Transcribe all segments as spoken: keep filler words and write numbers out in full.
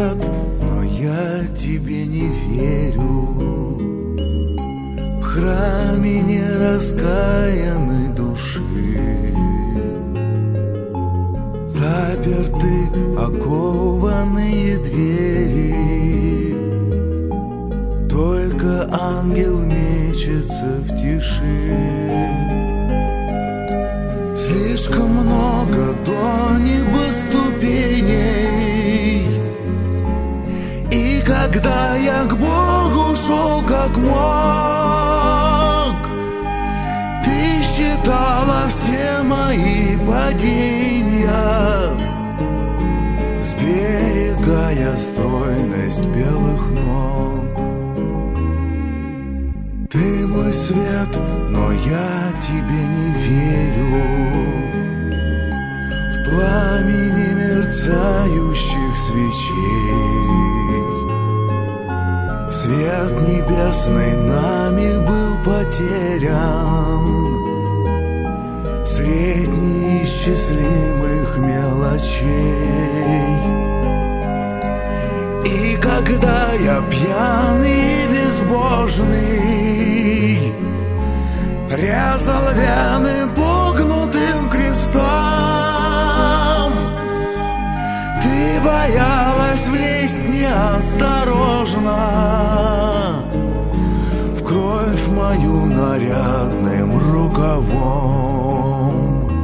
свет, но я тебе не верю. В храме нераскаянной души заперты окованные двери. Только ангел мечется в тиши. Слишком много до неба ступеней, и когда я к Богу шел как мог, ты считала все мои падения, сберегая стройность белых ног. Ты мой свет, но я тебе не верю. В пламени мерцающих свечей свет небесный нами был потерян средь неисчислимых мелочей. И когда я пьяный и безбожный резал вены погнутым крестом, ты боялась влезть неосторожно в кровь мою нарядным рукавом.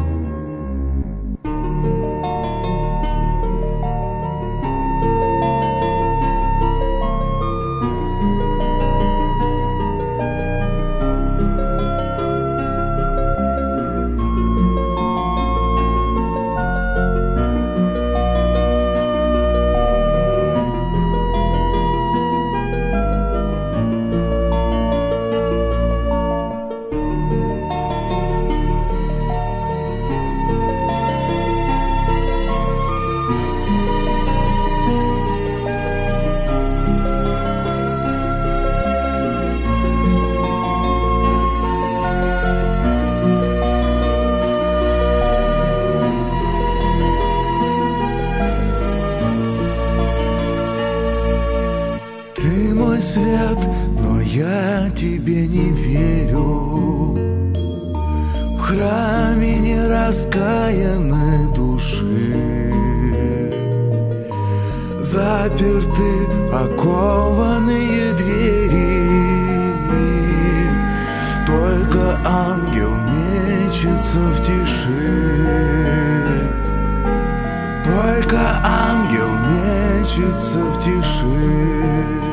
Свет, но я тебе не верю. В храме нераскаянной души заперты окованные двери. Только ангел мечется в тиши. Только ангел мечется в тиши.